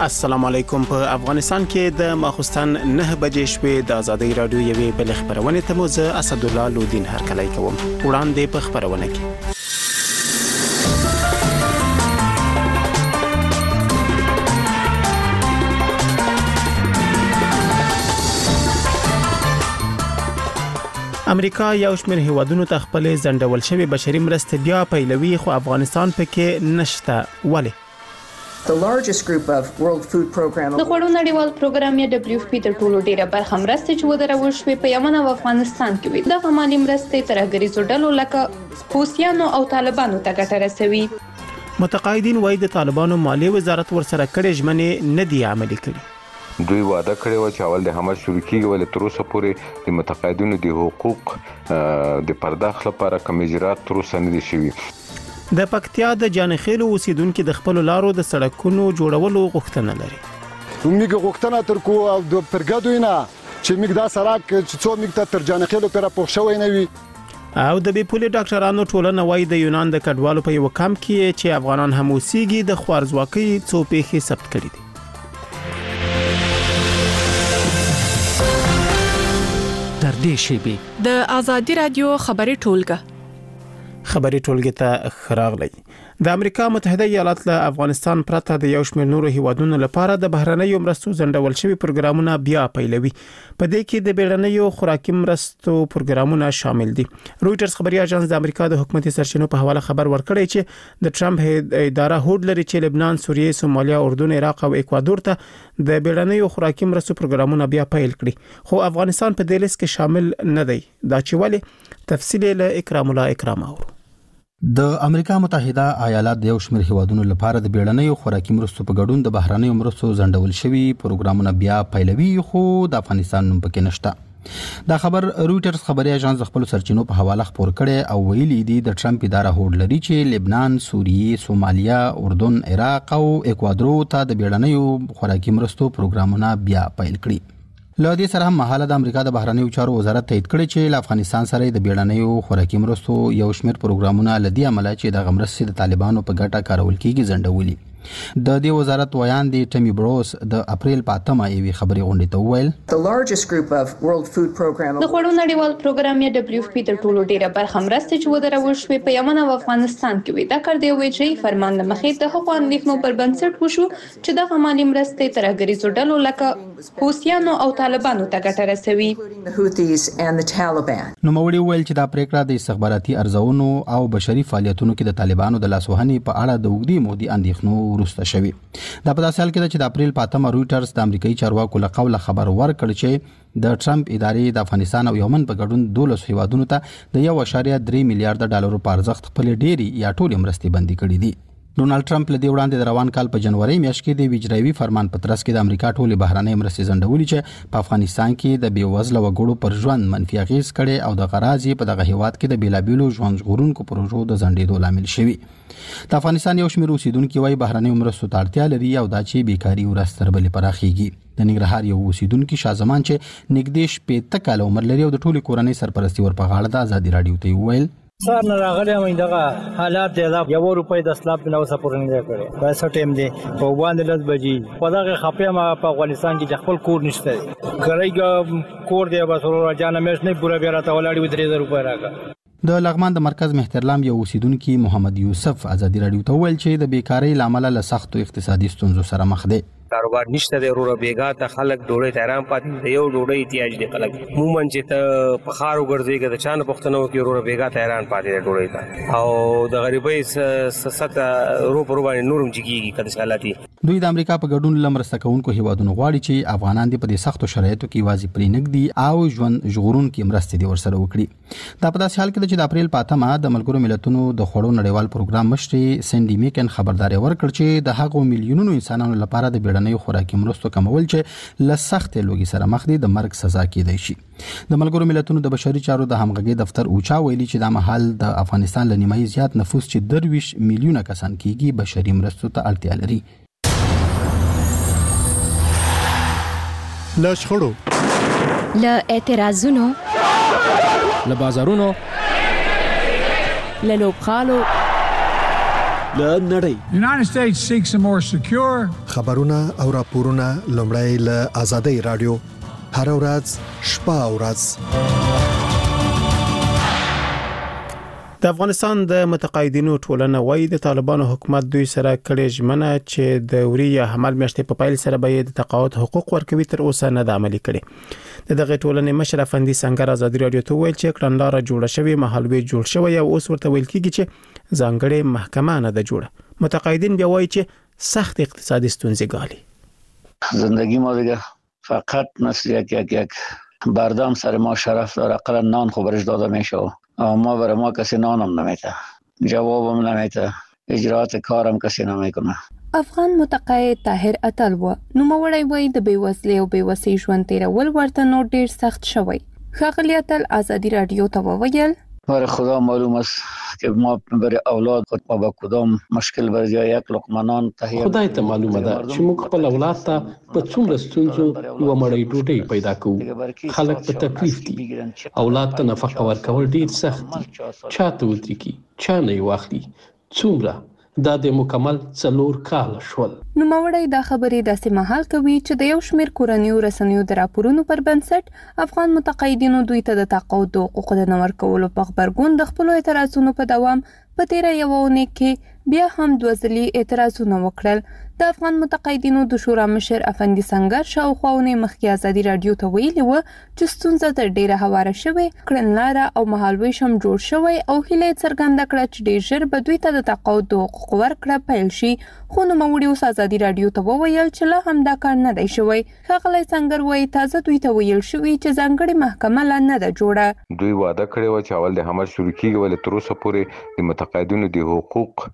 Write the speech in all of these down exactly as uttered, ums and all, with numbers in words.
السلام علیکم. په افغانستان کې د ماخوستن نه بجې شوې د ازادي رادیو یوې بل خبرونه ته مو زه اسد الله لودین هرکلی کوم. وړاندې په خبرونه کې امریکا یو شمېر هیوادونو ته خپل ځنډول شوی بشري مرستې بیا پیلوي، خو افغانستان پکې نشته. ولې؟ The largest group of World Food Program د خوړو نړیوال پروګرام یا دبليو اف پی تر ټولو ډیره برخه مرستې چې ودرول شوې په یمن او افغانستان کې وي. د مالي مرستې ترګریزو ډلو لکه حوثیانو او طالبانو ته ګټه رسوي. متقاعدین وايي د طالبانو مالی وزارت ورسره کړي ژمنې نه دی عملي کړي. دوی وعده کړی و چې اول د حماس شروع کیږي، ولې تر اوسه پورې د متقاعدینو د حقوق د پرداخت لپاره کوم اجرات تر اوسه نه دي شوي. د پکتیا د جانخیلو اوسیدونکو د خپل لارو د سړکونو جوړولو غوښتنه لري. موږ غوښتنه تر کو او د پرګدو نه چې موږ دا سړک چې څو موږ تر جانخیلو پر پوښ شوی نه وي. او د بیپولي ډاکټرانو ټولنه وايي د یونان د کډوالو په یو کم کې چې افغانان هم اوسېږي د خوارزواکۍ څو پیښې ثبت کړي دي. تر دې شیبې د ازادي رادیو خبري ټولګه خبري ټولګه ته خراغلی. د امریکا متحده ایالات له افغانستان پرته د یو شمېر نورو هیوادونو لپاره د بهرنیو مرستو ځنډول شوی پروګرامونه بیا پیلوي. په دې کې د بیړنیو خوراکي مرستو پروګرامونه شامل دي. رويټرز خبري اژانس د امریکا د حکومتي سرچینو په حواله خبر ورکړی چې د ټرمپ اداره هوډ لري چې لبنان، سوریه، سومالیا، اردن، عراق او اکوادور ته د بیړنیو خوراکي مرستو پروګرامونه بیا پیل کړي، خو افغانستان په دې لیست کې شامل نه دی. دا چې ولې تفصیل له اکرام الله اکرام اورو. د امریکا متحده ایالات د یو شمېر هیوادونو لپاره د بیړنیو خوراکي مرستو په ګډون د بهرنیو مرستو ځنډول شوی پروګرامونه بیا پیلوي، خو د افغانستان نوم پکې نشته. دا خبر رويټرز خبري اژانس خپل سرچینو په حواله خبر کړي او ویلي دي د ټرمپ اداره هوډ لري چې لبنان، سوریه، سومالیا، اردن، عراق او اکوادور ته د بیړنیو خوراکي مرستو پروګرامونه بیا پیل کړي. له دې سره هم مهاله د امریکا د بهرنیو چارو وزارت تایید کړی چې له افغانستان سره د بیړنیو خوراکي مرستو یو شمېر پروګرامونه لدی عمله چې د غمرسي د طالبانو په ګټه کارول کیږي ځنډولي. د دې وزارت ویان دی ټمی بروس د اپریل په اتمه یوې خبري غونډې ته وویل The largest group of World Food Program د خوړو نړیوال پروګرام یا دبليو اف پی تر ټولو ډیره برخه مرستې چې ودرول شوې په یمن او افغانستان کې وي. دا کار دی ویجی فرمان له مخې د حقوقو اندېښنو پر بنسټ وشو چې د مالي مرستې ترګریزو ډلو لکه حوثیانو او طالبانو ته ګټه رسوي. the Houthis and the Taliban. نو موړي ویل چې دا پریکړه د استخباراتي ارزونو او بشري فعالیتونو کې د طالبانو د لاسوهنې په اړه د وګړي مودي اندېښنو ورسته شوی. دا په داسې حال کې چې د اپریل په اتمه رويټرز د امریکایي چارواکو له قوله خبر ورکړ چې د ټرمپ ادارې د افغانستان او یمن په ګډون دولس هیوادونو ته د یو اشاریه درې میلیارډ ډالرو په ارزښت خپل ډېری یا ټولې مرستې بندي کړې دي. ډونالد ټرمپ له دې وړاندې د روان کال په جنوري میاشت کې د ویجراوي فرمان په ترڅ کې د امریکا ټولې بهرنۍ مرستې ځنډولې چې په افغانستان کې د بیوزله وګړو پر ژوند منفي اغیز کړي او د غراضي په دغه هیواد کې د بیلابیلو ژوند ژغورونکو پروژو د ځنډېدو لامل شوی. د افغانستان یو شمېر اوسیدونکو وايي بهرنۍ مرستو ته اړتیا لري او دا چې بیکاری ورځ تر بلې پراخیږي. د ننګرهار یو اوسیدونکو شازمان چې نږدې شپږ کال عمر لري او د ټولې کورنۍ سرپرستی ور په غاړه د ازادي رادیو ته ویل سار نه راغلی مې دغه حالات دی دا یو روپۍ د اسلام په نو سپور نه کړي پیسې ټیم دی په باندې لږ بجې په دغه خپې ما په افغانستان کې خپل کور نشته کړی کور دی بس ورو جانه مېش نه پورا بیا راته ولاړی و درې روپۍ راکا. د لغمان د مرکز مهترلام یو اوسیدونکو محمد یوسف ازادي رادیو ته ویل چې د بیکاری لامل له سختو اقتصادي ستونزو سره مخ دي. کاروبار نشته د ورو بیګا ته خلک ډوړې تیران پاتې دی یو ډوړې احتیاج دی خلک مومن چې ته په خارو ګرځيږي د چانه پښتنو کې ورو بیګا تیران پاتې دی ډوړې ته او د غریبۍ ست رو پر باندې نورم جګيږي کله حالاتي. دوی د امریکا په ګډون لمرسته کوونکو هیوادونو غواړي چې افغانان دې په دې سختو شرایطو کې واځي پرې نګدي او ژوند ژغورونکو مرستې دي ورسره وکړي. دا په داسې حال کې چې د اپریل په اتمه د ملګرو ملتونو د خوړو نړیوال پروګرام مشري سندي میکن خبرداري ورکړ چې د هغو میلیونونو انسانانو لپاره د بیړنیو خوراکي مرستو کمول چې له سخت لوګي سره مخ دي د مرګ سزا کېدای شي. د ملګرو ملتونو د بشري چارو د همغږي دفتر اوچا ویلي چې د محل د افغانستان له نیمایي زیات نفوس چې درویش میلیونه کسان کېږي بشري مرستو ته اړتیا لري. له شخړو، له اعتراضونو، له بازارونو، له لوبخالو، له نړۍ. United States seeks a more secure خبرونه او راپورونه لومړی له آزادۍ رادیو هر ورځ شپه او ورځ. د افغانستان د متقاعدینو ټولنه وايي د طالبانو حکومت دوی سره کړي ژمنه چې د وري یا حمل میاشتې په پایل سره به د تقاعد حقوق ورکوي تر اوسه نه د عملي کړي. د دغه ټولنې مشر افندي سنگر آزادي رادیو ته ویل چې کړنلاره جوړه شوی مهالوي جوړ شوی او اوس ورته ویل کیږي چې ځانګړې محکمه نه ده جوړه. متقاعدین بیا وایي چې سخت اقتصادي ستونزې ګالي. زندگی ما دیگه فقط مثل یک یک یک بردام سر ما شرف داره، اقلا نان خبرش داده میشه. ما برای ما کسی نانم نمیده، جوابم نمیده، اجرات کارم کسی نمیکنه. افغان متقاعد طاهر اتل و نو موړی وای د بیوزلۍ او بیوسۍ ژوند تیرول ورته نو ډیر سخت شوی. ښاغلی اتل آزادی رادیو ته وویل برای خدا معلوم است که ما برای اولاد خود با کدام مشکل برای یک لقمه نان تهیه. خدای ته معلومه ده چې موږ خپل اولاد ته په څومره ستونزو یو مړی ډوډۍ پیدا کوو. خلک په تکلیف دي. اولاد ته نفقه ورکول ډیر سخت دي. چاته ودرېږي، چا نه یې واخلي. څومره دا د مکمل څلور کال شول. نو موړی دا خبرې داسې مهال کوي چې د یو شمېر کورنیو رسنیو د راپورونو پر بنسټ افغان متقاعدینو دوی ته د تقاعد د حقوقو د نه ورکولو په غبرګون د خپلو اعتراضونو په دوام په تیره یوه اونۍ کې بیا هم دوه ځلې اعتراضونه وکړل. د افغان متقاعدینو د شورا مشر افندي سنگر شاوخوا اونۍ مخکې آزادي رادیو ته ویلي و چې ستونزه تر ډیره هواره شوې، کړنلاره او مهالویش هم جوړ شوی او هیله یې څرګنده کړه چې ډیر ژر به دوی ته د تقاعد د حقوقو ورکړه پیل شي. خو نوموړي اوس آزادي رادیو ته وویل چې لا هم دا کار نه دی شوی. ښاغلی سنگر وایي تازه دوی ته ویل شوي چې ځانګړې محکمه لا نه ده جوړه. دوی وعده کړې و چې اول د حمل شروع کیږي ولې تر اوسه پورې د متقاعدینو د حقوق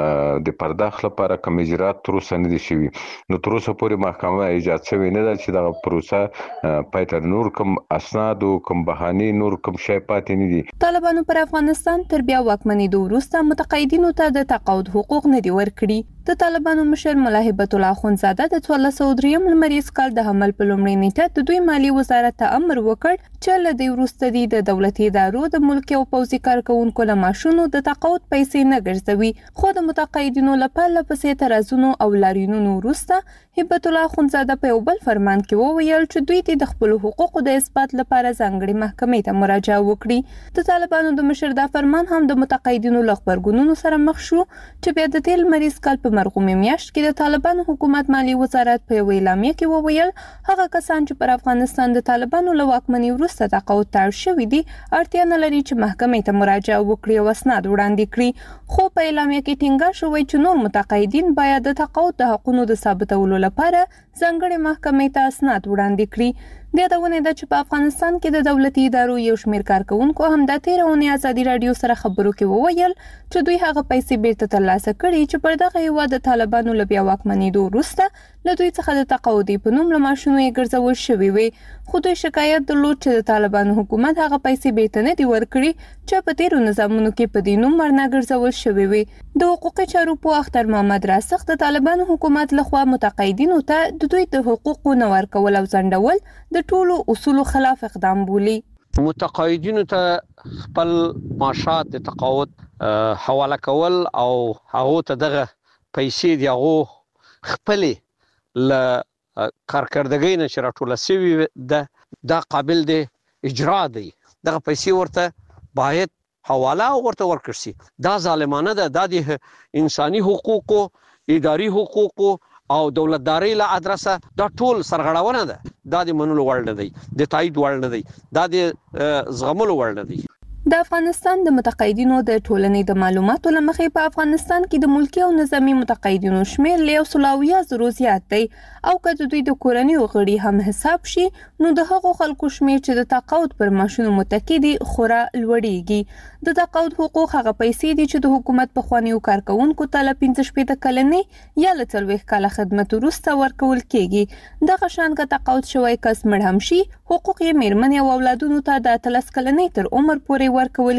د پرداخت لپاره کوم اجرات تر اوسه نه دي شوي. نو تر اوسه پورې محکمه ایجاد شوی نه ده چې دا پروسه پاتې نور کوم اسناد او کوم بهاني نور کوم شی پاتې نه دي. طالبانو پر افغانستان تر بیا واکمنېدو وروسته متقاعدینو ته د تقاعد حقوق نه دي ورکړي. د طالبانو مشر ملا هبت الله اخوندزاده د څوارلس سوه دریم لمریز کال د حمل په لومړۍ نیټه د دوی مالیې وزارت ته امر وکړ چې له دې وروسته دي د دولتي ادارو د ملکي او پوځي کارکوونکو له معاشونو د تقاعد پیسې نه ګرځوي. خو د متقاعدینو له پرله پسې اعتراضونو او لاریونونو وروسته هبت الله اخوندزاده په یو بل فرمان کې وویل چې دوی ته د خپلو حقوقو د اثبات لپاره ځانګړې محکمې ته مراجعه وکړي. د طالبانو د مشر دا فرمان هم د متقاعدینو له غبرګونونو سره مخ شو چې بیا د تیر لمریز کال په مرغومې میاشت کې د طالبانو حکومت مالی وزارت په یوه اعلامیه کې وویل هغه کسان چې پر افغانستان د طالبانو له واکمنۍ وروسته تقاعد ته اړ شوي دي اړتیا نه لري چې محکمې ته مراجعه وکړي او اسناد وړاندې کړي. خو په اعلامیه کې ټینګار شوی چې نور متقاعدین باید د تقاعد د حقونو د ثابتولو لپاره ځانګړې محکمې ته اسناد وړاندې کړي. د یادونه ده چې په افغانستان کې د دولتي ادارو یو شمېر کارکوونکو هم د تیره اونۍ آزادي رادیو سره خبرو کې وویل چې دوی هغه پیسې بیرته ترلاسه کړي چې پر دغه هیواد د طالبانو له بیا واکمنېدو وروسته له دوی څخه د تقاعدي په نوم له معاشونو یې ګرځول شوي وي. خو دوی شکایت درلود چې د طالبانو حکومت هغه پیسې بیرته نه دي ورکړي چې په تیرو نظامونو کې په دې نوم ورنه ګرځول شوي وي. د حقوقي چارو پوه اختر محمد راسخ د طالبانو حکومت لخوا متقاعدینو ته د دوی د حقوقو نه ورکول او ځنډول د ټولو اصولو خلاف اقدام بولي. متقاعدینو ته خپل معاشات د تقاعد حواله کول او هغه ته دغه پیسې دی هغه خپلې ل کارکردګۍ نه چې راټوله شوي ده دا قابل دی اجرا دی. دغه پیسې ورته باید حواله ورته ورکړل شي. دا ظالمانه ده. دا د انساني حقوقو، اداري حقوقو او دولتداري له ادرسه دا ټول سرغړونه ده. دا د منلو وړ نه دی، د تایید وړ نه دی، دا د زغملو وړ نه دی. د افغانستان د متقاعدینو د ټولنې د معلوماتو له مخې په افغانستان کې د ملکي او نظامي متقاعدینو شمېر له یو سل او اویا زرو زیات دی او که د دوی د کورنیو غړي هم حساب شي نو د هغو خلکو شمېر چې د تقاعد پر معاشونو متکي دي خورا لوړیږي. د تقاعد حقوق هغه پیسې دي چې د حکومت پخوانیو کارکوونکو ته له پنځه شپېته کلنۍ یا له څلوېښت کاله خدمت وروسته ورکول کېږي. دغه شان که تقاعد شوی کس مړ هم شي حقوق یې مېرمنې او اولادونو ته د اتلس کلنۍ تر عمر پورې ورکول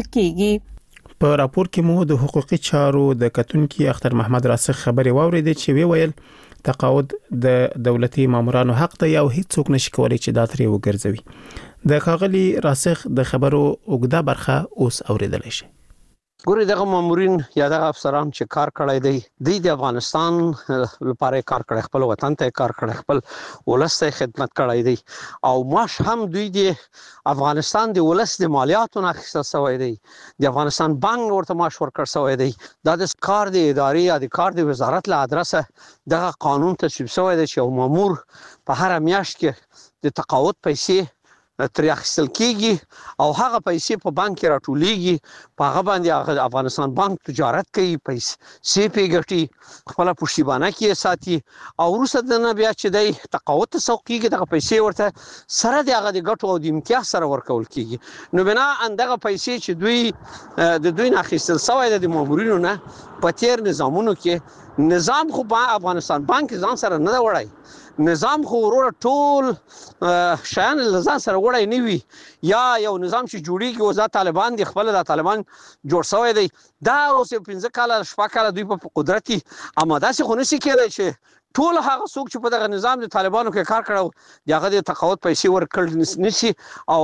کېږي. په راپور کې مو د حقوقي چارو د کتونکي اختر محمد راسخ خبرې واورېدې چې وی ویل تقاعد د دولتي مامورانو حق دی او هیڅوک نشي کولای چې دا ترې وګرځوي. د ښاغلي راسخ د خبرو اوږده برخه اوس اوریدل شي. ګوري دغه مامورین یا دغه افسران چې کار کړی دی د افغانستان لپاره کار کړی، خپل وطن ته کار کړی، خپل ولس ته خدمت کړی دی او معاش هم دوی د افغانستان د ولس د مالیاتو نه اخیستل شوی دی، د افغانستان بانک ورته معاش ورکړ شوی دی. دا د کار د ادارې یا د کار د وزارت له ادرسه دغه قانون تصویب شوی دی چې یو مامور په هر میاشت کې د تقاعد پیسې ترې اخیستل کېږي او هغه پیسې په بانک کې راټولیږي، په هغه باندې هغه افغانستان بانک تجارت کوي، پیسې پې ګټي، خپله پشتیبانه کې یې ساتي او وروسته د نه بیا چې دی تقاعد ته سوق کېږي دغه پیسې ورته سره د هغه د ګټو او د امتیاز سره ورکول کېږي. نو بناءً دغه پیسې چې دوی د دوی نه اخیستل شوی دی د مامورینو نه په تېر نظامونو کې، نظام خو په افغانستان بانک ځان سره نه دی وړی، نظام خو وروره ټول شیان له ځان سره وړی نه وي، یا یو نظام چې جوړیږي اوس دا طالبان دي، خپله دا طالبان جوړ شوی دی، دا اوس یو پنځه کاله شپږ کاله دوی په قدرت دي، اما داسې خو نشي کېدی چې ټول هغه څوک چې په دغه نظام د طالبانو کې کار کړی د هغه د تقاعد پیسې ورکړل نشي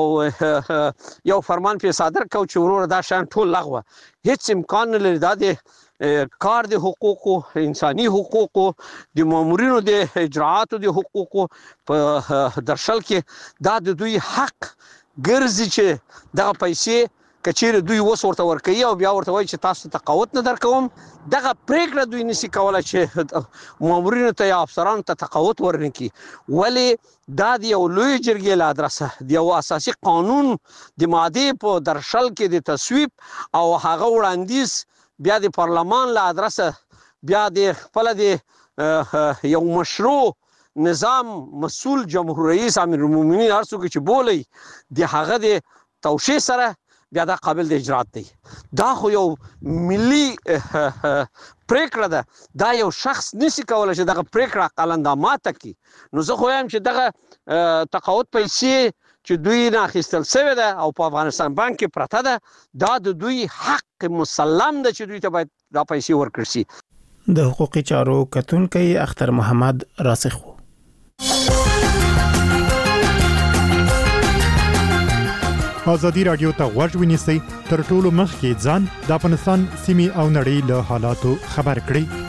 او یو فرمان پرې صادر کړو چې وروره دا شیان ټول لغوه. هیڅ امکان نه لري. دا د کار د حقوقو، انساني حقوقو، د مامورینو د اجراعاتو د حقوقو په درشل کې دا د دوی حق ګرځي چې دغه پیسې کچېرې دوی وس ورته ورکوي او بیا ورته وایي چې تاسو تقاعد نه درکوم، دغه پریکړه دوی نشي کولی چې مامورینو ته یا افسرانو ته تقاعد ورنکړي. ولې دا د یو لوی جرګې له ادرسه د یو اساسي قانون د مادې په درشل کې د تصویب او هغه وړاندیز بیا د پارلمان له ادرسه بیا د خپل د یو مشروع نظام مسؤل جمهور رئیس امیر المؤمنین هر څوک چې بولی د هغه د توشیح سره بیا دا قابل د اجرات دی. دا خو یو ملي پریکړه ده، دا یو شخص نشي کولی چې دغه پریکړه قلنده ماته کړي. نو زه خو یم چې دغه تقاعد پیسې چې دوی نه اخیستل شوې ده او په افغانستان بانک کې پرته ده، دا د دوی حق مسلم ده چې دوی ته باید دا پیسې ورکړل شي. د حقوقي چارو کتونکی اختر محمد راسخ و. ازادي رادیو ته غوږ ونیسئ، تر ټولو مخکې ځان د افغانستان سیمې او نړۍ له حالاتو خبر کړئ.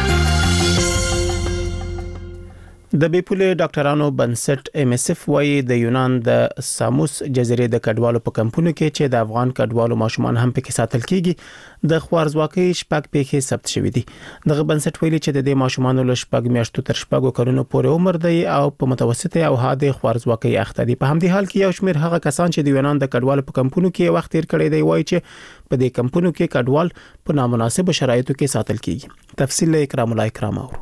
د بیپولې ډاکټرانو بنسټ ام اس اف وايي د یونان د ساموس جزیرې د کډوالو په کمپونو کې چې د افغان کډوالو ماشومان هم پکې ساتل کیږي د خوارزواکۍ شپږ پیښې ثبت شوې دي. دغه بنسټ ویلي چې د دې ماشومان له شپږ میاشتو تر شپږو کلونو پورې عمر دی او په متوسطه او حاده خوارزواکۍ اخته دي. په همدې حال کې یو شمېر هغه کسان چې د یونان د کډوالو په کمپونو کې وخت تیر کړی دی وایي چې په دې کمپونو کې کډوال په نامناسب شرایطو کې ساتل کیږي. تفصیل اکرام الله اکرام اور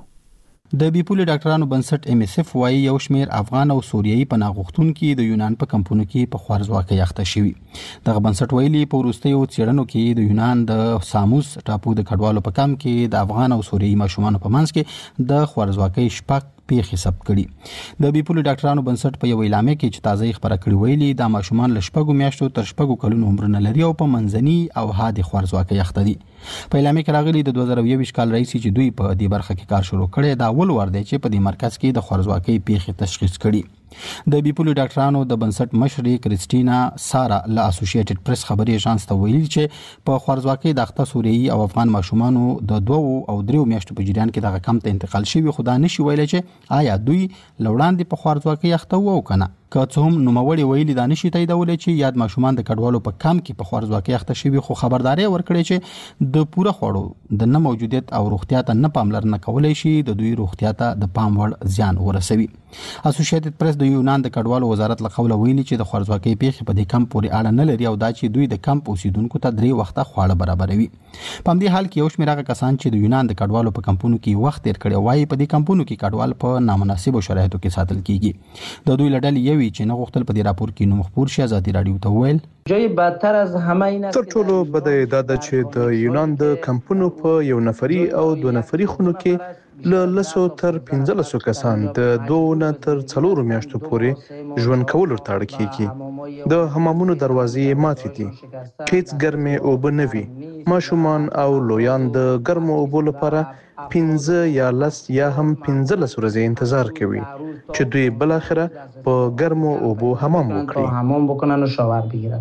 د بیپولې ډاکټرانو بنسټ ام اس اف وايي یو شمېر افغان او سوریایي پناه غوښتونکي د یونان په کمپونو کې په خوارزواکۍ اخته شوي. دغه بنسټ ویلي په وروستیو څېړنو کې د یونان د ساموس ټاپو د کډوالو په کمپ کې د افغان او سوریایي ماشومانو په منځ کې د خوارزواکۍ شپږ پیښې ثبت کړي. د بیپولې ډاکټرانو بنسټ په یو اعلامیه کې چې تازه خبره کړې ویلي د ماشومان له شپږو میاشتو تر شپږو کلونو عمر نه لري او په منځني او حادې خوارزواکۍ اخته دي. په اعلامیه کې راغلي د دوه زره یو کال راځي چې دوی په دې برخه کې کار شروع کړي دا اول وار دی چې په دې مرکز کې د خوارزواکۍ پیښې تشخیص کړي. د بیپولې ډاکټرانو د بنسټ مشرې کریسټینا سارا له اسوسییټډ پریس خبري اژانس ته ویلي چې په خوارزواکۍ د اخته سوریایي او افغان ماشومانو د دوه او دریو میاشتو په جریان کې دغه کم ته انتقال شوی، خو دا نشي ویلی چې آیا دوی لوړاندې په خوارزواکۍ اخته وو او کنه. که څه هم نوموړي ویلي دا نشي تاییدولی چې یاد ماشومان د کډوالو په کم کې په خوارزواکۍ اخته شوي، خو خبرداري ورکړي چې د پوره خوړو د نه موجودیت او روغتیا ته نه پاملرنه کولی شي د دوی روغتیا ته د پام وړ زیان ورسوي. اسوسییټډ پریس د یونان د کډوالو وزارت له قوله ویلي چې د خوارزواکۍ پیښې په دې کمپ پورې اړه نه لري او دا چې دوی د کمپ اوسیدونکو ته درې وخته خواړه برابروي. په همدې حال کې یو شمېر هغه کسان چې د یونان د کډوالو په کمپونو کې وخت تیر کړی وایي په دې کمپونو کې کډوال په نامناسبو شرایطو کې ساتل کیږي. د دوی له ډلې یوې چې نه غوښتل په دې راپور کې نوم خپور شي ازادي رادیو ته وویل جای بدتر از همه این تر ټولو بده دا ده چې د یونان د کمپونو په یو نفري او دو نفري خونو کې له لسو تر پنځلسو کسان د دوه نه تر څلورو میاشتو پورې ژوند کولو ته اړ کیږي. د حمامونو دروازې ماتې دي، هیڅ ګرمې اوبه نه وي. ماشومان او لویان د ګرمو اوبو لپاره پنځه یا لس یا هم پنځلس ورځې انتظار کوي چې دوی بل اخره په ګرمو اوبو حمام وکړي. حمام بکنن و شاور بگیرن.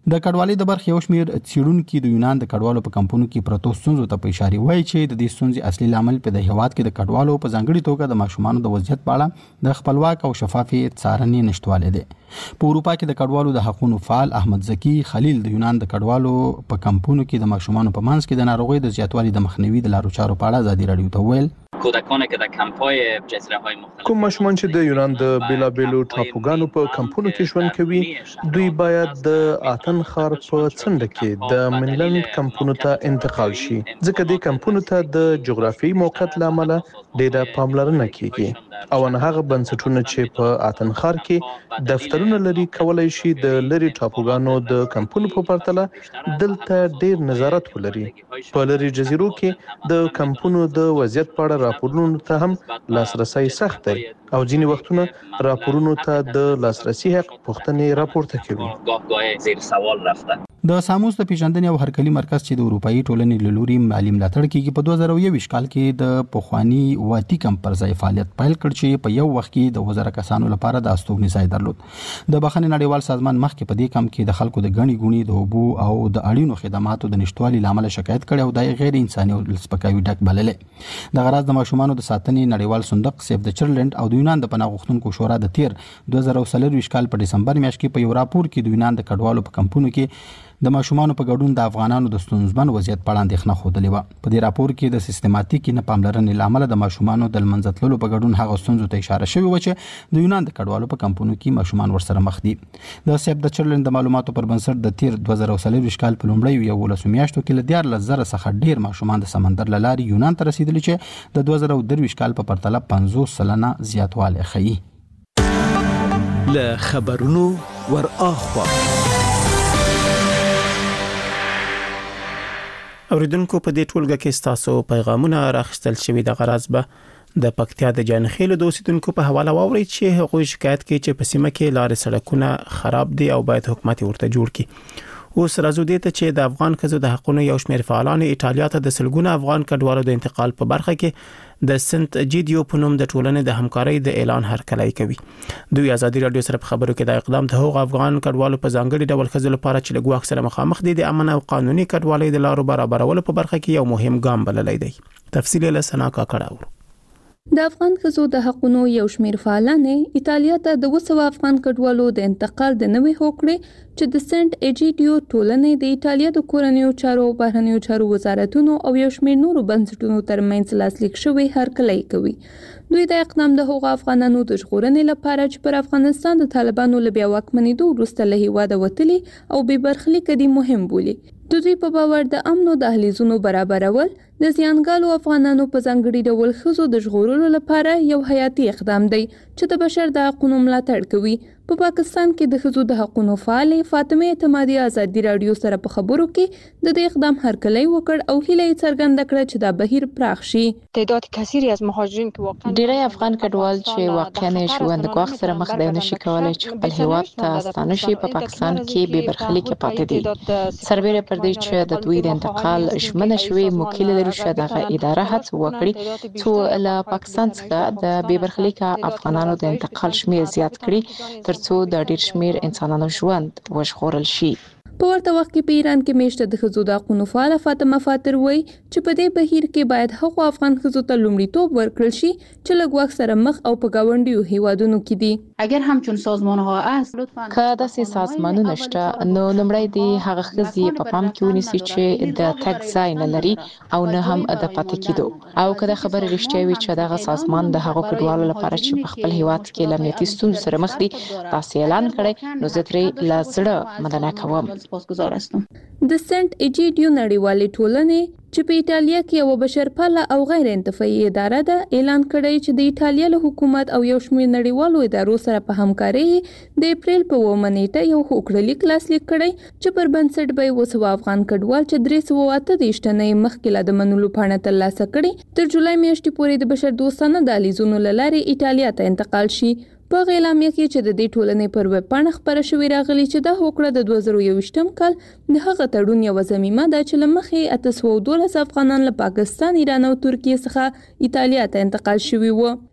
د کډوالۍ د برخې یو شمېر څېړونکي د یونان د کډوالو په کمپونو کې پرتو ستونزو ته په اشاره وایي چې د دې ستونزې اصلي لامل په د هیواد کې د کډوالو په ځانګړي توګه د ماشومانو د وضعیت په اړه د خپلواک او شفافې څارنې نشټوالی دی. په اروپا کې د کډوالو د حقوقو فعال احمد زکی خلیل د یونان د کډوالو په کمپونو کې د ماشومانو په منځ کې د ناروغۍ د زیاتوالي د مخنیوي د لارو چارو په اړه ازادي راډیو ته وویل کودکانی که در کمپ‌های جزیره‌های مختلف کوم ماشومان چې د یونان د بیلابیلو ټاپوګانو په کمپونو کې ژوند کوي دوی باید د آتن ښار په څنډه کې د منلند کمپونو ته انتقال شي ځکه د کمپونو ته د جغرافیایي موقعیت لامل ډېره پاملرنه کیږي او نه هغه بنسټونه چې په آتن ښار کې دفترونه لري کولای شي د لری ټاپوګانو د کمپونو په پرتله دلته ډېر نظارت ولري. په لری جزیرو کې د کمپونو د وضعیت په اړه راپورونو ته هم لاسرسي سخت دی او ځینې وختونه راپورونو ته د لاسرسي حق پوښتنې راپورته کوي. د ساموس د پیژندنې او هرکلي مرکز چې د اروپאי ټولنې له لوري مالي ملاتړ کیږي په دوه زره یوویشت کال کې د پخوانی واټي کم پر ځای فعالیت پیل کړ چې په یو وخت کې د وزره کسانو لپاره د استوګنې ځای درلود. د بخښنې نړیوال سازمان مخکې په دې کم کې د خلکو د غني غوني د اوبو او د اړینو خدماتو د نشټوالي لامل شکایت کړي او د غیر انساني او سپکاوي ډک بللې. د غراض د ماشومانو د ساتنې نړیوال صندوق سیف د چلډرن او د یونان د پناه غوښتونکو شورا د تیر دوه زره څلور کال په دسمبر میاشت کې په یو راپور کې د یونان د کډوالو په کمپونو کې د ماشومانو په ګډون د افغانانو د ستونزمن وضعیت په اړه اندېښنه خوده و. په دې راپور کې د سیستماتیک نه پاملرنې لامل د ماشومانو د منځتللو په ګډون هغه ستونزو ته اشاره شوی و چې د یونان د کډوالو په کمپونو کې ماشومان ورسره مخ دي. د سیف د چلډرن د معلوماتو پر بنسټ د تیر دوه زره څلور کال په لومړیو یولسو میاشتو کې ل دیارلس زره څخه ډیر ماشومان د سمندر له لارې یونان ته رسیدلي چې د دوه زره درویشت کال په پرتله پنځوس سلنه زیاتوالی ښیي. له خبرونو ور اخوا اوریدونکو په دې ټولګه کې تاسو پیغامونه راخستل شوي د غرض به د پکتیا د جانخیل د اوسیدونکو په حواله واوري چې هغوی شکایت کوي چې په سیمه کې لارې سړکونه خراب دي او باید حکومت ورته جوړ کړي. اوس راځو دې ته چې د افغان ښځو د حقوقو یو شمېر فعالان ایټالیا ته د سلګونه افغان کډوالو د انتقال په برخه کې د سنت جیډیو په نوم د ټولنې د همکارۍ د اعلان هرکلی کوي. دوی ازادي رادیو سره په خبرو کې د اقدام د هغو افغان کډوالو په ځانګړي ډول ښځو لپاره چې له ګواښ سره مخامخ دي د امن او قانوني کډوالۍ د لارو برابرولو په برخه کې یو مهم ګام بللی دی. تفصیل له سنا کاکړه. د افغان ښځو د حقوقو یو شمېر فعالانې ایټالیا ته د وسو افغان کډوالو د انتقال د نوې هوکړې چې د سنت ایجیډیو ټولنې د ایټالیا د کورنیو چارو او بهرنیو چارو وزارتونو او یو شمېر نورو بنسټونو ترمنځ لاسلیک شوی هرکلی کوي. دوی د اقدام د هغو افغانانو د ژغورنې لپاره چې پر افغانستان د طالبانو له بیا واکمنېدو وروسته له هېواده وتلي او بې برخلیکه دي مهم بولي. د دوی په باور د امن او دهلیزونو برابرول د زیانګالو افغانانو په ځانګړي ډول ښځو د ژغورلو لپاره یو حیاتي اقدام دی چې د بشر د حقوقو ملاتړ کوي. په پا پاکستان کې د ښځو د حقوقو فعالې فاطمه اعتمادي ازادي رادیو سره په خبرو کې د دې اقدام هرکلی وکړ او هیله یې څرګنده کړه چې دا بهیر پراخ شي. تعداد کثیری از مهاجرین که واقعا ډیری افغان کډوال چې واقعا ژوند د ګواښ سره مخ دي نشي کولای چې خپل هیواد ته ستانه شي په پاکستان کې به برخلیک پاتې دي. سربېره پر دې چې د دوی د انتقال شمنه شوی موکل لري چې دغه اداره هڅه وکړي چې له پاکستان څخه د بې برخلیک افغانانو د انتقال شمیر زیات کړي ترڅو د ډیر شمیر انسانانو ژوند وژغورل شي. په ورته وخت کې په ایران کې میشته د ښځو د حقوقو فعاله فاطمه فاتر وایي چې په دې بهیر کې باید هغو افغان ښځو ته لومړیتوب ورکړل شي چې له ګواښ سره مخ او په ګاونډیو هیوادونو کې دي. اگر همچون سازمان‌ها است که داسې سازمانونه شته نو لومړی د هغه ښځې په پام کې ونیسي چې د تګ ځای نه لري او نه هم د پاتې کېدو او که د خبرې رښتیا وي چې دغه سازمان د هغو کډوالو لپاره چې په خپل هیواد کې له امنیتي ستونزو سره مخ دي تاسې اعلان کړی نو زه ترې له زړه مننه کوم. د سنت ایجیډیو نړیوالې ټولنې چې په ایټالیا کې یو بشرپاله او غیر انتفاعي اداره ده اعلان کړی چې د ایټالیا له حکومت او یو شمېر نړیوالو ادارو سره په همکارۍ د اپریل په اوومه نیټه یو هوکړلیک لاسلیک کړی چې پر بنسټ به یې اووه سوه افغان کډوال چې درې سوه اته دېرش تنه یې مخکې لا د منلو پاڼه ترلاسه کړې تر جولای میاشتې پورې د بشر دوستانه دهلیزونو له لارې ایټالیا ته انتقال شي. په اعلامیه کې چې د دې ټولنې پر ویب پاڼه خبره شوې راغلي چې دا هوکړه د دوه زره یوویشتم کال د هغه تړون یوه ضمیمه ده چې له مخې اته سوه او دولس افغانان له پاکستان، ایران او ترکیې څخه ایټالیا ته انتقال شوي وو.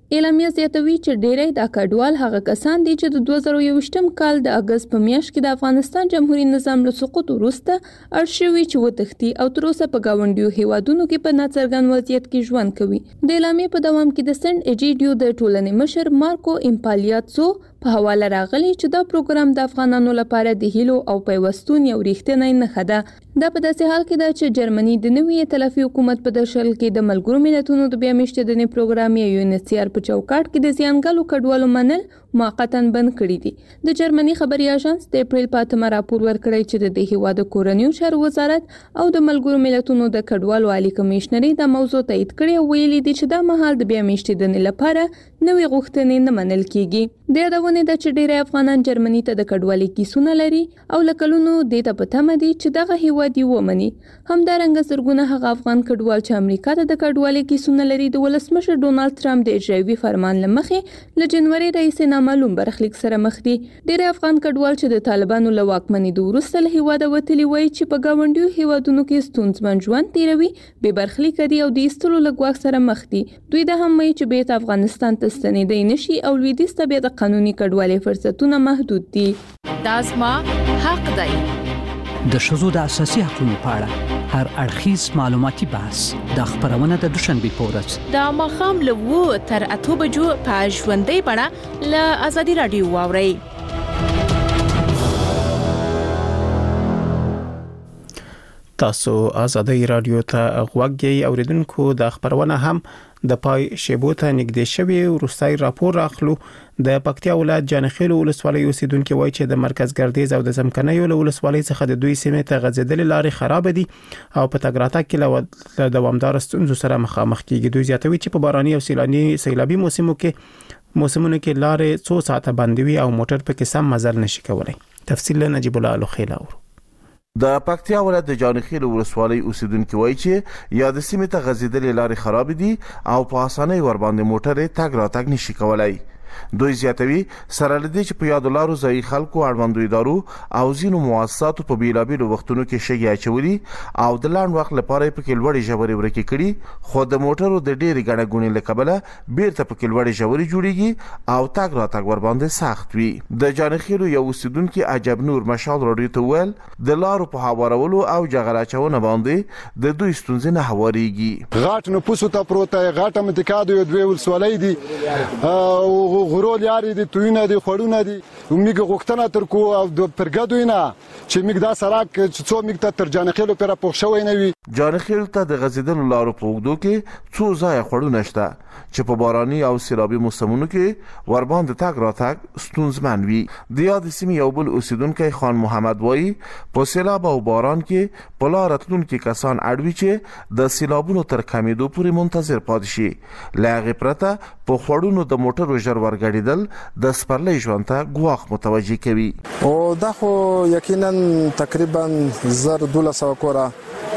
اعلامیه زیاتوي چې ډېری د کډوال هغه کسان دي چې د دوه زره یوویشتم کال د اگست په میاشت کې د افغانستان جمهوریت نظام له سقوط وروسته اړ شوي چې وتښتي او تر اوسه په گاونډیو هیوادونو کې په ناڅرګند وضعیت کې ژوند کوي. د اعلامیه په دوام کې د سنټ ایجیډیو د ټولنې مشر مارکو امپالیاتسو په حواله راغلی چې دا پروګرام د افغانانو لپاره د هیلو او پیوستون یو ریښتینی نښه ده. دا په داسې حال کې ده چې جرمني د نوي ائتلافي حکومت په دشل کې د ملګرو ملتونو د بیا میشتېدنې پروګرام یو یونیسیار په چوکاټ کې د زیانګالو کډوالو منل موقتا بند کړی دي. د جرمني خبري اژانس د اپریل په اتمه راپور ورکړی چې د دې هیواد کورنیو چارو وزارت او د ملګرو ملتونو د کډوالو عالی کمشنري د موضوع تایید کړی او ویلي دي چې دا مهال د بیا میشتېدنې لپاره نوې غوښتنې نه منل کیږي. د یادونه ده چې ډېری افغانان جرمني ته د کډوالۍ کیسونه لري او لکلونو د ته په تمه دي چې دغه هیواد یې ومني. همدارنګه زرګونه هغه افغان کډوال چې امریکا ته د کډوالۍ کیسونه لري د ولسمشر ډونالد ټرمپ د اجرایوي فرمان لمخې له جنوري راهیسې نامعلوم برخلیک سره مخ دي. ډېر افغان کډوال چې د طالبانو له واکمنۍ وروسته له هیواده وتلي وایي چې په گاونډیو هیوادونو کې ستونزمن ژوند تیروي، بې برخلیک دي او د ایستلو له ګواښ سره مخ دي. دوی د هم وایي چې بیرته افغانستان ته ستنېدی نشي او لویدیځ ته بیا د قانوني کډوالۍ فرصتونه محدود دي. دا زما حق دی. د ښځو د اساسي حقوقو په اړه هر اړخیز معلوماتي بحث د خبرونه د دوشنبه په ورځ د ماښام له اوه تر اته بجو په ژوندۍ بڼه له ازادي رادیو واورئ. تاسو ازادي رادیو ته غوږ یې اوریدونکو. د خبرونه هم د پای شیبو ته نږدې شوی وروستای راپور راخلو. د پکتیا ولایت جانخیل ولسوالۍ اوسیدونکو وایي چې د مرکز ګردیز او د زمکنیو ولسوالۍ څخه د دوی سیمه ته غځېدلې لارې خراب دي او په تګ راتګ کې له دوامدار ستونزو سره مخامخ کیږي. دوی زیاتوي چې په باراني او سیلاني سیلابي موسمو کې موسمونو کې لارې څو ساعته بندوي او موټر په کې سم مزل نشي کولای. تفصیل نجیب الله الخیل اور د پکتیا ولایت د جانخیل ولسوالۍ اوسیدونکو وایي چې یا د سیمې ته غځېدلې لارې خراب دي او په اسانۍ ور باندې موټر تګ راتګ نشي کولای. دوی زیاتوي سره لدی چې په یاد لارو ځای خلکو اړوندوي دارو او زینو مؤسساتو په بیلابیلو وختونو کې شګي اچولي او د لاند وخت لپاره په کې لوړې ژورې ورکې کړي، خو د موټرو د ډېری غړې غونې لکبله بیرته په کې لوړې ژورې جوړیږي او تاګ را تاګ ور باندې سخت وي. د جانخیلو یو اوسیدونکو عجب نور مشال رادیو ته ویل د لارو په هوارولو او جغراچونه باندې د دوی ستونزې نه هواريږي. غاټ نو پوسو ته پروت غاټه متکادو یو دوی ولسوالۍ دي او غرول یاري دي توینه دي خړونه دي ومګه غوښتنه تر کو او د پرګدوینه چې موږ دا سراک چې څو موږ ته تر جانخیلو پر پوښښوي نه وي. جانخیل ته د غزیدلو لارو په وګدو کې څو ځای خړونه شته چې په باراني او سیلابي موسمونو کې ور باندې تاګ راتګ ستونزمن وي. د یاد سیمې یو بل اوسیدونکو خان محمد وایي په سیلاب او باران کې په لار راتلونکو کسان اړوي چې د سیلابونو تر کمیدو پورې منتظر پاتې شي. لاغه پرته په خړونو د موټرو ژر ورګړیدل د سپرلۍ ژوند ته ګواښ متوجي کوي. او دا خو یقینا تقریبا زر دوله سو کورا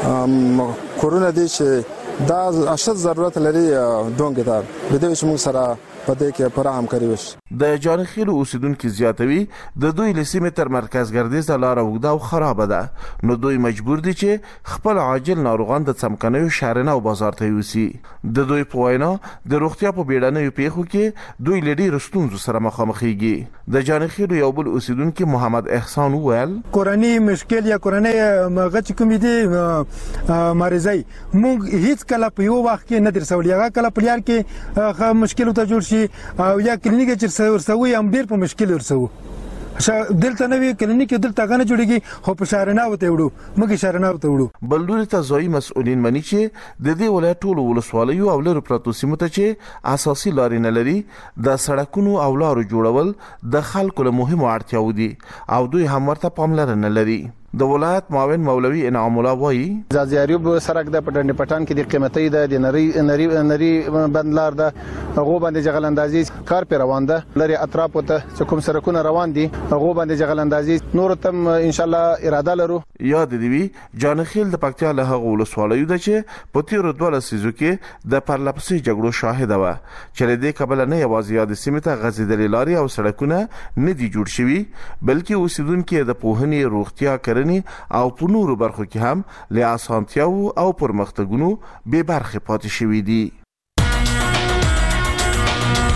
کورونه دي چې دا اشد ضرورت لري دونګ دار د دې چې موږ سره پدې کې پر همکاري وشي. د جانخیل اوسیدونکو زیاتوي د دوی لسیمه تر مرکز ګردیز لار وګدا او خراب ده، نو دوی مجبور دي چې خپل عاجل ناروغان د څمکنیو شهرنه او بازار ته یوسي. د دوی په وینا د روغتیا په بیړنیو پیښو کې دوی لډي رستونزو سره مخامخېږي. د جانخیل یو بل اوسیدونکو محمد احسان وویل کورنۍ مشکل یا کورنۍ مغچ کوم دي مریضای موږ هیڅ کله په یو وخت کې نه درسول یا کله په لار کې مشکل ته جوړ شي او یا کلینیک چې ورسوي هم ډیر په مشکل ورسوي. دلته نوې کلینیک دلته غنه جوړیږي خو په شهرنه وته وړو موږ شهرنه وته وړو. بلډوري ته ځای مسؤلین مني چې د دې ولایت ټول ولسوالیو او لرو پراتو سیمو ته چې اساسي لارې نه لري د سړکونو او لارو جوړول د خلکو له مهمو اړتیاو دي او دوی هم ورته پاملرنه لري. د ولایت معاون مولوي انعام الله وایي زازیاریوب سرک د پټن پټان کې د قیمتي د نری نری نری بندلار د هغه باندې جغلندازي کار پر روان ده لري اطراف ته چې کوم سرکونه روان دي هغه باندې جغلندازي نور تم ان شاء الله اراده لرو. یاد دی جانخیل د پکتیا له هغه ولسوالیو د چې په تیر دوه سيزو کې د پرلپسې جګړو شاهد و چې له دې قبل نه یوازې یاد سیمه ته غزیدلې لاري او سړکونه نه دي جوړ شوي بلکې اوسیدونکو د پوهنې روغتیا او په نورو برخو کې هم له اسانتیاو او پرمختګونو به برخه پاتې شوې دي.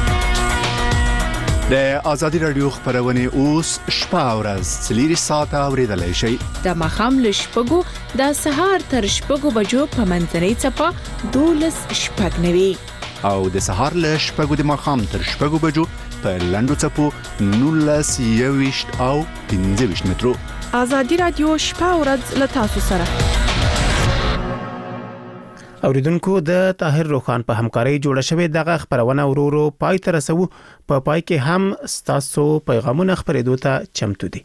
د ازادي رادیو خبرونه اوس شپه او ورځ څلور ساعته اوریدلای شئ. د مخام له شپږو د سهار تر شپږو بجو په منځنۍ چپه دولس شپږ نوي او د سهار له شپږو د مخام تر شپږو بجو په لندو چپو نولس یويشت او پنځه ویشت مترو. ازادي رادیو شپه او ورځ له تاسو سره. اوریدونکو د طاهر روخان په همکارۍ جوړه شوې دغه خبرونه ورورو پای ته رسو. په پا پای کې هم ستاسو پیغامونه خبرېدو ته چمتو دي.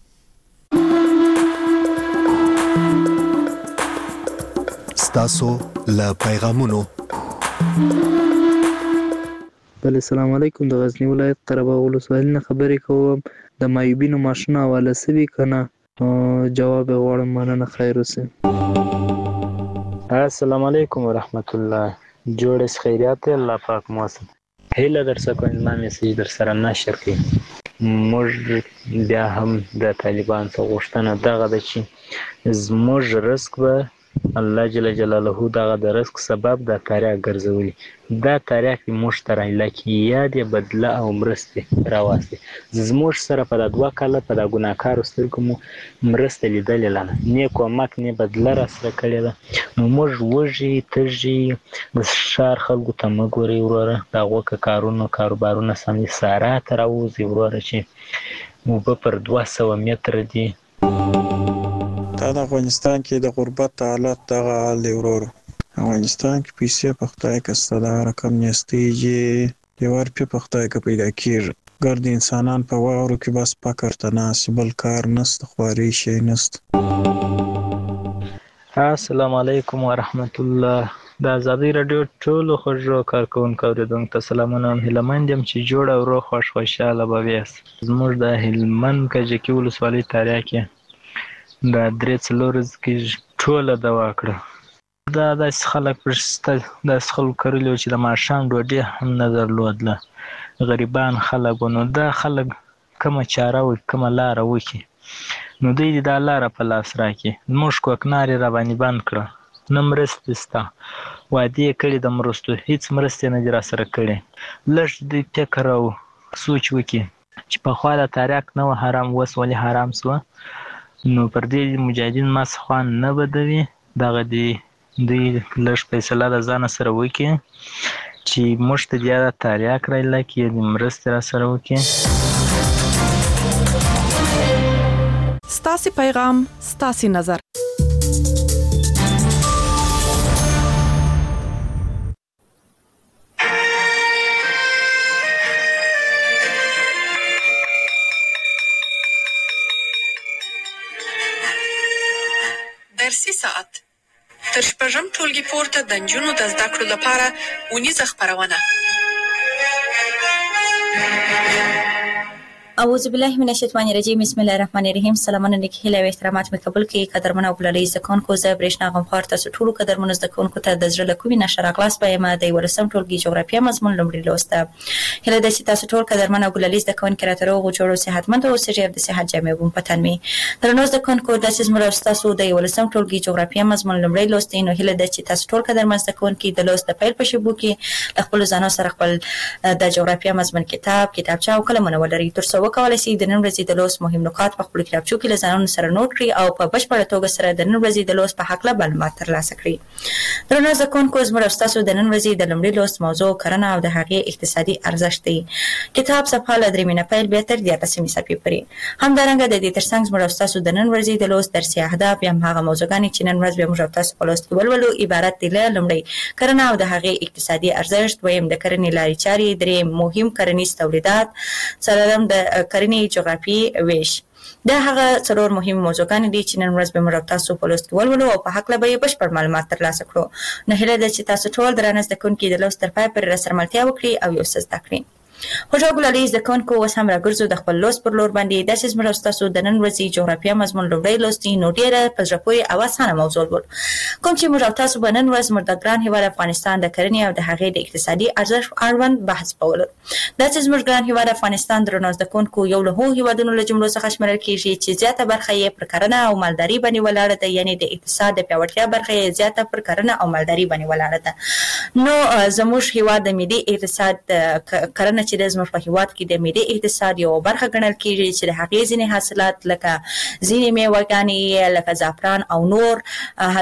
ستاسو له پیغامونو. بله السلام علیکم. د غزنی ولایت قره باغ ولسوالۍ نه خبرې کوم. د مایوبینو ماشین حواله سوي کنه جواب غواړم. مننه. خیر اوسئ. السلام علیکم ورحمت الله. جوړ خیریات الله پاک موسم هیله در څخه کوم. ما میسج در سره نشر کړي. موږ بیا هم د طالبان څخه غوښتنه دغه ده چې زموږ رزق به الله جل جلاله دغه د رزق سبب د تاریخ ګرځولي. دا تاریخ موږ ته راځي یاد یې بدله او مرسته راوستي. زموږ سره په دغه کال په دغه ګناکار سترګو مو مرسته لیدلې لانه نه کومک نه بدله را سره کړی ده. نو موږ وږي تږي د شهر خلکو ته مګوري وروره دغه کارونو کاروبارونه سمې ساره تر اوځي وروره چې مو په پر دوه سوه متر دي. دا د افغانستان کې د غربت حالت دغه حال دی ورور. افغانستان کې پیسې په خدای کسته دا رقم نیستېږي دیوار په په خدای کې پیدا کېږي. ګرد انسانان په واورو کې بس پکر ته ناس بل کار نست خواري شي نست. السلام علیکم ورحمت الله. د ازادي رادیو ټولو خوږو کارکونکو اوریدونکو ته سلامونه. هیلمند یم چې جوړ او روغ خوش خوشاله به یاست. زموږ د هلمند کجکي ولسوالۍ تاریخ کې دا درې څلور کې ټوله دوا کړه. دا داسې خلک پرسته داسې خلک کرلي چې د ماښام ډوډۍ هم نه درلودله. غریبان خلک نو دا خلک کومه چاره وکړي کومه لاره وکړي نو دوی دا لاره په لاس راکړي. زموږ کوکنار یې راباندې بند کړه. نه مرستې شته. وعدې یې کړي د مرستو هېڅ مرستې نه دي راسره کړې. لږ دوی فکر او سوچ وکړي چې پخوا د تاریخ نه و حرام اوس ولې حرام سوه. نو پر دې مجاهدین ما څخه نه بدوي. دغه دی دوی لږ فیصله د ځان سره وکړي چې موږ ته بیا د تاریخ رایله کې د مرستې را سره وکړي. ستاسې پیغام ستاسې نظر. درسي ساعت تر شپږم ټولګي پورته د نجونو د زده کړو لپاره ونیزه خبرونه. اعوذ بالله من الشیطان الرجیم. بسم الله الرحمن الرحیم. سلامونه نیک هیله او احترامات مې قبول کړئ. قدرمن او بللي زکونکو زه برېښنا غمخوار تاسو ټول قدرمن زکونکو ته د زړه له کومې نشر اخلاص پېما د ولسم ټولګي جغرافیه مضمون لومړی لوسته. هله د تاسو ټول قدرمن او بللي زکونکو راته روغ او جوړ او صحتمند او سریع د صحت جامع بوم پتن می درنو زکونکو د سیس مر تاسو د ولسم ټولګي جغرافیه مضمون لومړی لوسته. نو هله د تاسو ټول قدرمن زکونکو د لوست د پیل په شبو کې خپل ځانو سره خپل د جغرافیه مضمون کتاب کتابچه او قلمونه ولري تر څو وکولای شي د نن ورځې د لوست مهم نکات په خپل کتابچو کې له ځانونو سره نوٹ کړئ او په بشپړه توګه سره د نن ورځې د لوست په حق له معلومات ترلاسه کړئ. درنو زکونکو زموږ تاسو د نن ورځې د لومړي لوست موضوع کرنه او د هغې اقتصادي ارزښت دی. کتاب صفحه له درې مینه پیل بیا تر دیارلسمې صفحې پورې. همدارنګه د دې ترڅنګ زموږ تاسو د نن ورځې د لوست درسي اهداف یا هغه موضوعګانې چې نن ورځ به موږ تاسو په لوست کې ولولو عبارت دي له لومړی کرنه او د هغې اقتصادي ارزښت، دویم د کرنې لارې چارې، دریم مهم کرنیز تولیدات، څلورم د کرنې جغرافي ویش. دا هغه څلور مهم موضوعګانې دي چې نن ورځ به موږ تاسو په لوست کې ولولو او په هکله به یې بشپړ معلومات ترلاسه کړو. نو هیله ده چې تاسو ټول درانه زده کوونکي د لوست تر پای پورې راسره ملتیا وکړي او یو څه زده کړي. خوږه ګلالۍ زده کوونکو اوس هم راګرځو د خپل لوست پر لور باندې. داسې زموږ ستاسو د نن ورځې جغرافیه مضمون لومړی لوست دی. نو ډېره په زړه پورې او اسانه موضوع ول کوم چې موږ تاسو به نن ورځ موږ د ګران هېواد افغانستان د کرنې او د هغې د اقتصادي ارزښت اړوند بحث کول. داسې زموږ ګران هېواد افغانستان درنو زده کوونکو یو له هغو هېوادونو له جملو څخه شمېرل کېږي چې زیاته برخه یې پر کرنه او مالداري باندې ولاړه ده. یعنې د اقتصاد د پیاوړتیا برخه یې زیاته پر کرنه او مالداري باندې ولاړه ده. نو زموږ هېواد د ملي اقتصاد کرنه چې د زموږ په هیواد کې د ملي اقتصاد یو برخه ګڼل کیږي چې د هغې ځینې حاصلات لکه ځینې میوه‌ګانې لکه زعفران او نور